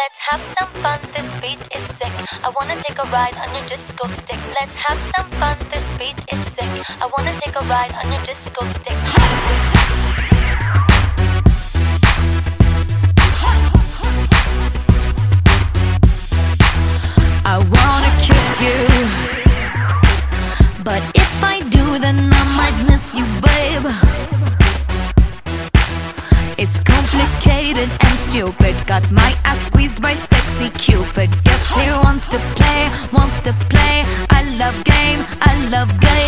Let's have some fun, this beat is sick. I wanna take a ride on your disco stick. Let's have some fun, this beat is sick. I wanna take a ride on your disco stick. I wanna kiss you, but if I do, then I might miss you, babe. It's complicated and stupid. Got my ass squeezed by sexy Cupid. Guess he wants to play, wants to play. I love game, I love game.